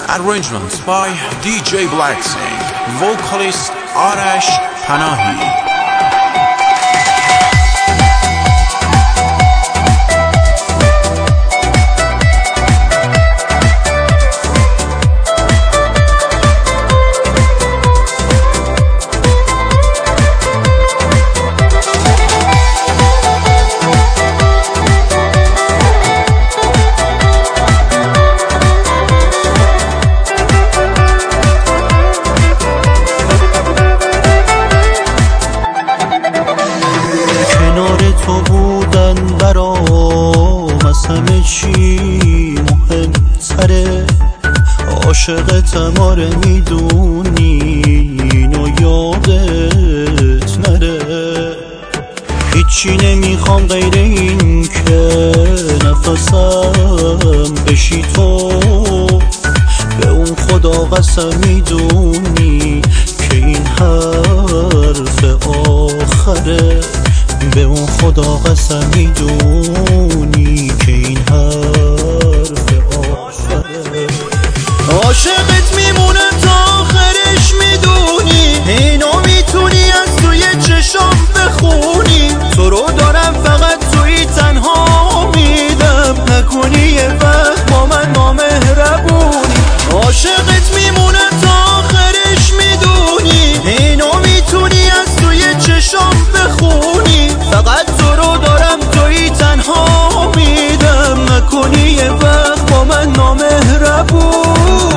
Arrangements by DJ Blacksing. Vocalist Arash Panahi. تو بودن برام از همه چی مهمتره، عاشقتم آره میدونی اینو یادت نره. هیچی نمیخوام غیر این که نفسم بشی تو، به اون خدا قسم میدونی که این حرف آخره، به اون خدا قسم میدونی که این حرف آخره. عاشقت میمونه تا آخرش میدونی، اینو میتونی از توی چشام بخونی. تو رو دارم فقط توی تنها میدم، نکنی یه وقت با من نامهربونی. عاشقت میمونه تا آخرش میدونی، اینو میتونی از توی چشام بخونی. فقط تو رو دارم توی تنها میدم، نکنی یه وقت با من نامهربونی.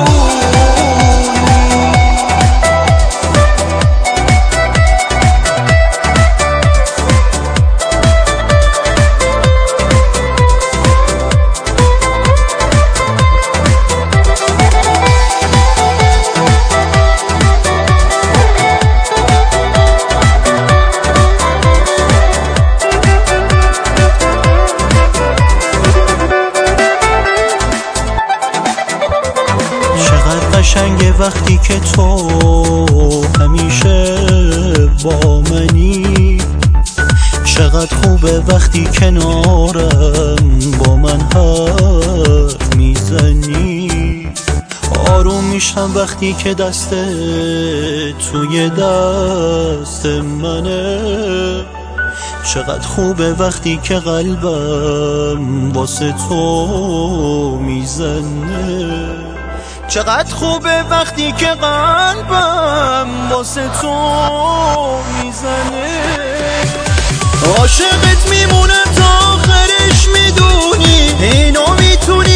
قشنگه وقتی که تو همیشه با منی، چقدر خوبه وقتی کنارم با من حرف میزنی. آروم میشم وقتی که دست توی دست منه، چقدر خوبه وقتی که قلبم واسه تو میزنه. چقدر خوبه وقتی که قلبم واسه تو میزنه. عاشقت میمونه تا آخرش میدونی، اینو میتونی